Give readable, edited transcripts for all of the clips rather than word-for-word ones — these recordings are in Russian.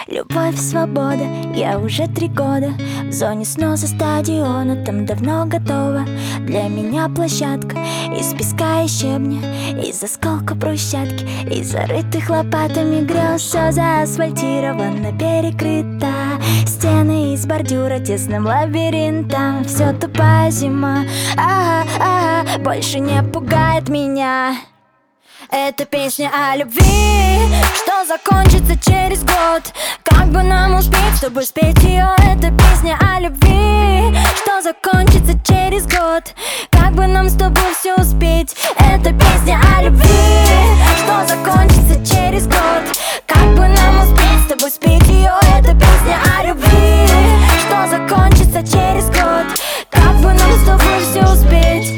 Любовь, свобода, я уже 3 года в зоне сноса стадиона, там давно готова для меня площадка из песка и щебня, из осколка брусчатки, из зарытых лопатами грез. Все заасфальтировано, перекрыто, стены из бордюра тесным лабиринтом. Все тупая зима, больше не пугает меня. Это песня о любви, что закончится через год. Как бы нам успеть, чтобы спеть ее? Это песня о любви, что закончится через год. Как бы нам с тобой все успеть? Это песня о любви, что закончится через год. Как бы нам успеть с тобой спеть ее? Это песня о любви, что закончится через год. Как бы нам с тобой все успеть?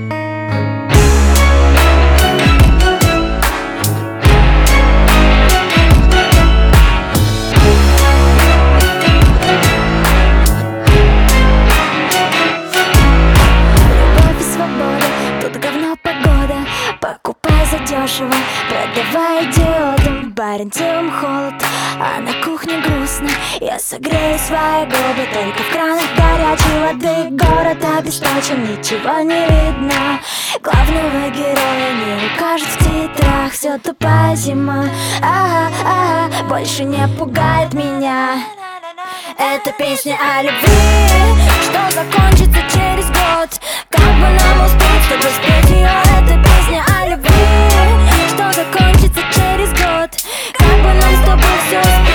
Покупай задешево, продавай идиотам. Баренцевым холод, а на кухне грустно. Я согрею свои губы, только в кранах горячей воды. Город обесточен, ничего не видно. Главного героя не укажет в титрах. Все тупая зима, больше не пугает меня. Это песня о любви, что закончится через год. Как бы нам успеть с тобой спеть ее? Это песня о любви, что закончится через год. Как бы нам с тобой все успеть?